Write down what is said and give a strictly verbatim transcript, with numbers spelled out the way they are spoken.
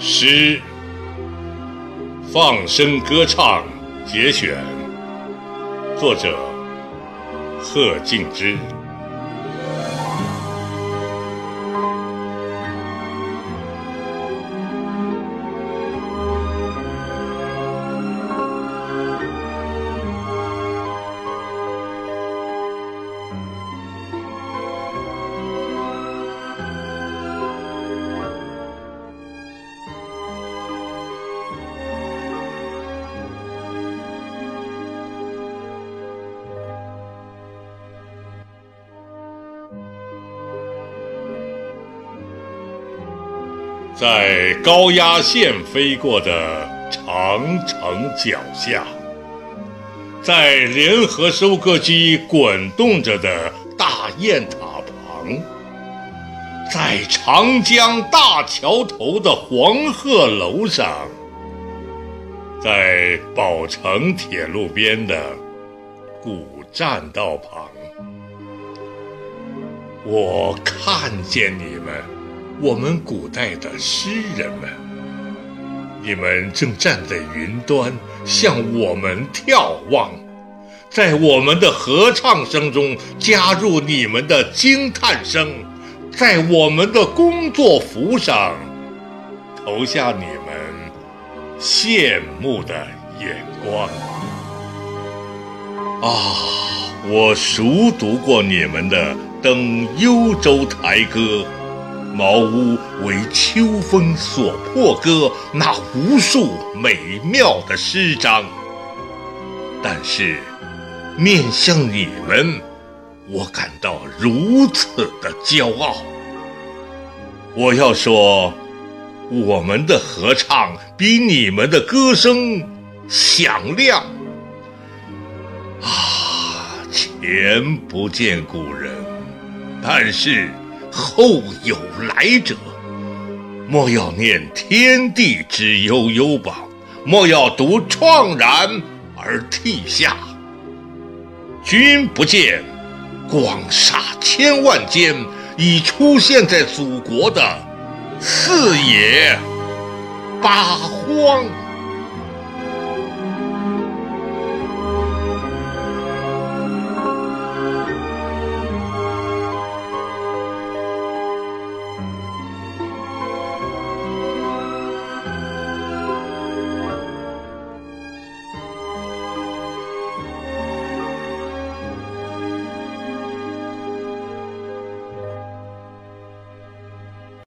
诗，放声歌唱节选，作者贺敬之。在高压线飞过的长城脚下，在联合收割机滚动着的大雁塔旁，在长江大桥头的黄鹤楼上，在宝成铁路边的古栈道旁，我看见你们，我们古代的诗人们，你们正站在云端向我们眺望，在我们的合唱声中加入你们的惊叹声，在我们的工作服上投下你们羡慕的眼光。啊，我熟读过你们的《登幽州台歌》，茅屋为秋风所破歌，那无数美妙的诗章。但是面向你们，我感到如此的骄傲。我要说，我们的合唱比你们的歌声响亮。啊，前不见古人，但是后有来者。莫要念天地之悠悠榜，莫要读怆然而涕下。君不见，广厦千万间，已出现在祖国的四野八荒。